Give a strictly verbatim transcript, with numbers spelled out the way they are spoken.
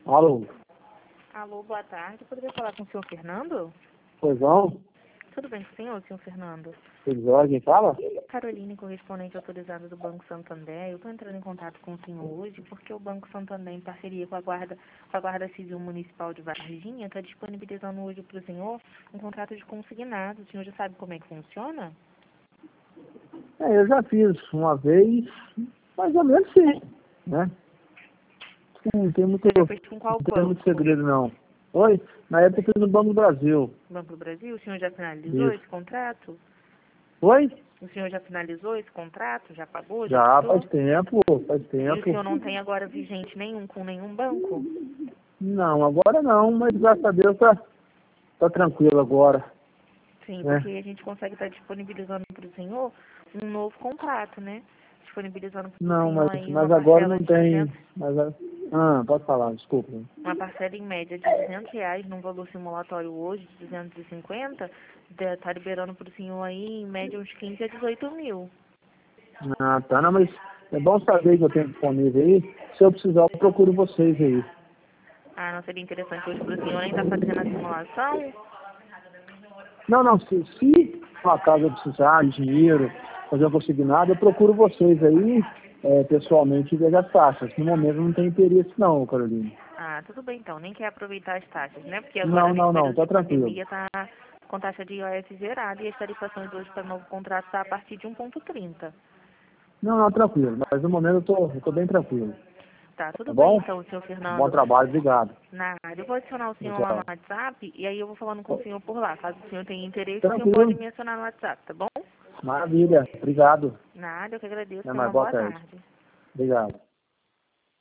Alô? Alô, boa tarde. Poderia falar com o senhor Fernando? Pois não? Tudo bem com o senhor, senhor Fernando? Pois é, quem fala? Caroline, correspondente autorizada do Banco Santander. Eu estou entrando em contato com o senhor hoje porque o Banco Santander, em parceria com a Guarda, com a Guarda Civil Municipal de Varginha, está disponibilizando hoje para o senhor um contrato de consignado. O senhor já sabe como é que funciona? É, eu já fiz uma vez, mais ou menos sim, né? Não tem muito, Você já fez com qual não tem muito banco? segredo não. Oi? Na época eu fiz no Banco do Brasil. Banco do Brasil? O senhor já finalizou Isso. esse contrato? Oi? O senhor já finalizou esse contrato? Já pagou? Já Já quitou? faz tempo, faz E o tempo. senhor não tem agora vigente nenhum com nenhum banco? Não, agora não, mas graças a Deus tá, tá tranquilo agora. Sim, Né? porque a gente consegue estar disponibilizando para o senhor um novo contrato, né? Disponibilizando para o Não, senhor mas, aí uma mas agora parcela não de tem. duzentos, Mas, a- ah, pode falar, desculpa. uma parcela em média de duzentos reais, num valor simulatório hoje de duzentos e cinquenta, está liberando para o senhor aí em média uns quinze a dezoito mil. Ah, tá, não, mas é bom saber que eu tenho disponível aí. Se eu precisar, eu procuro vocês aí. Ah, não seria interessante hoje para o senhor nem estar fazendo a simulação? Não, não, se, se por acaso eu precisar de dinheiro, fazer um consignado, eu procuro vocês aí, é, pessoalmente, e ver as taxas. No momento não tem interesse não, Carolina. Ah, tudo bem então, nem quer aproveitar as taxas, né? Porque agora Não, nesse não, não, período tá de tranquilo. pandemia está com taxa de I O F zerada e as tarifações hoje para novo contrato está a partir de um ponto trinta. Não, não, tranquilo, mas no momento eu tô, eu tô bem tranquilo. Tá, tudo Tá bem bom? então, senhor Bom Fernando. trabalho, obrigado. Na área, eu vou adicionar o senhor lá no Tchau. WhatsApp e aí eu vou falando com o senhor por lá. Caso o senhor tenha interesse, o senhor pode Tranquilo, me acionar no WhatsApp, tá bom? maravilha, obrigado. Na área, eu que agradeço. Até Tenha uma mais, boa boa tarde. tarde. Obrigado.